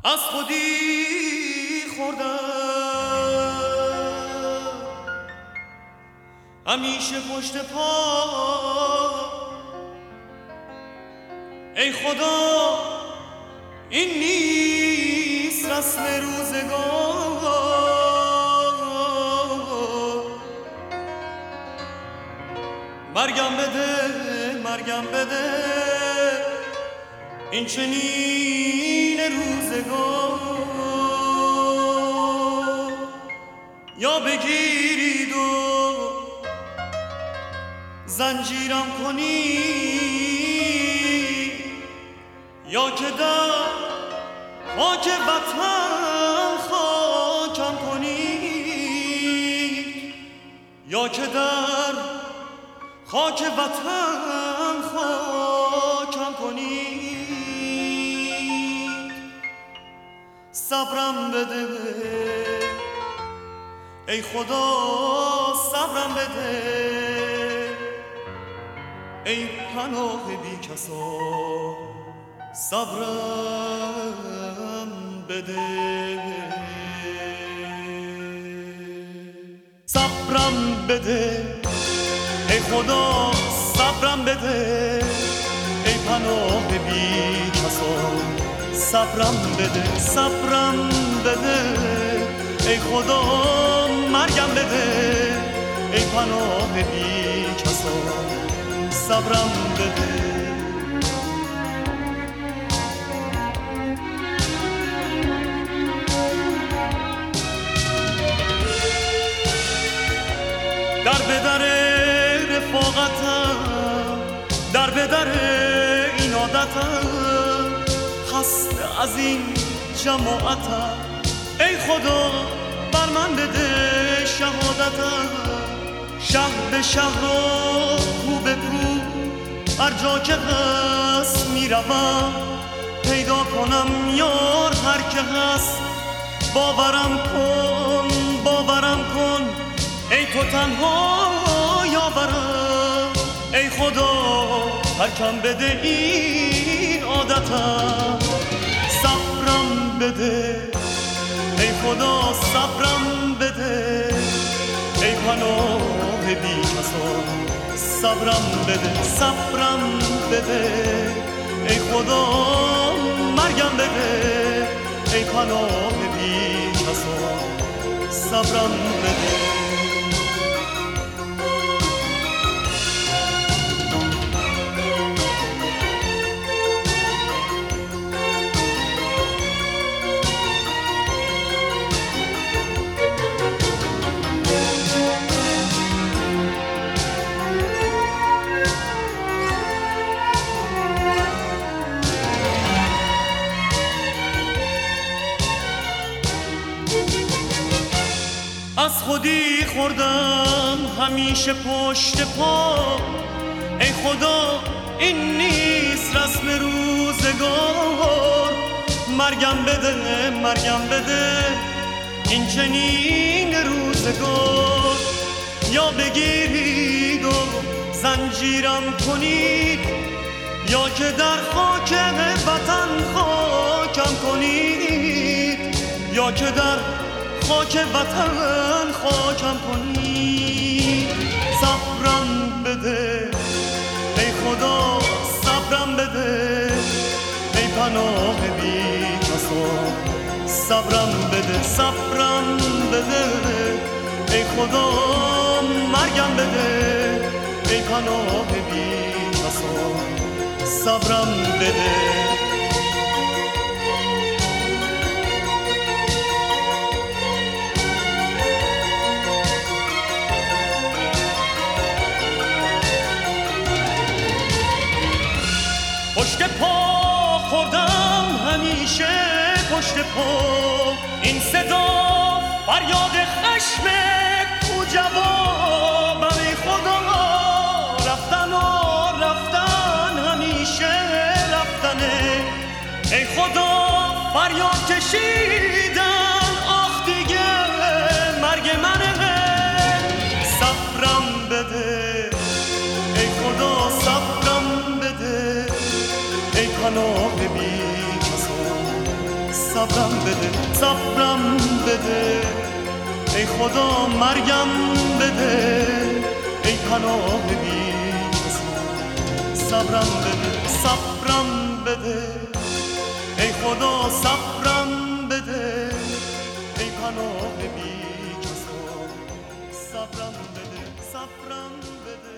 از خودی خوردم همیشه پشت پا. ای خدا این نیست رسم روزگار. مرگم بده مرگم بده این چنین روزگار. یا بگیرید و زنجیرم کنید یا که در خاک وطن خاکم کنید یا که در خاک وطن خاکم کنید. صبرم بده ای خدا صبرم بده ای پناه بی کسا صبرم بده. صبرم بده ای خدا صبرم بده ای پناه بی کسا صبرم بده. صبرم بده ای خدا مرگم بده ای پناه بی کسا صبرم بده. در به در رفاقتم در به در این عادتم خسته از این جماعتم. ای خدا بر من بده شهادتم. شهر به شهر و کو به کو هر جا که هست میروم پیدا کنم یار هر که هست. باورم کن باورم کن ای تو تنها یاورم. ای خدا ترکم بده این عادتم. صبرم بده ای خدا صبرم بده ای پناه بی کسا صبرم بده. صبرم بده ای خدا مرگم بده ای پناه بی کسا صبرم بده. از خودی خوردم همیشه پشت پا. ای خدا این نیست رسم روزگار. مرگم بده مرگم بده این چنین روزگار. یا بگیرید و زنجیرم کنید یا که در خاک وطن خاکم کنید یا که در خاک وطن خاکم کنید. صبرم بده ای خدا صبرم بده ای پناه بی کسا صبرم بده. صبرم بده ای خدا مرگم بده ای پناه بی کسا صبرم بده. پشت پا خوردم همیشه پشت پا. این صدا فریاد خشم کو جوابم. ای خدا رفتن و رفتن همیشه رفتنه. ای خدا فریاد کشیدن آخ دیگه مرگ منه. صبرم بده ای خدا صبرم بده ای پناه بی کسا صبرم بده صبرم بده ای خدا مرگم بده ای پناه بی صبرم بده صبرم بده ای خدا صبرم بده ای پناه بی کسا صبرم بده صبرم بده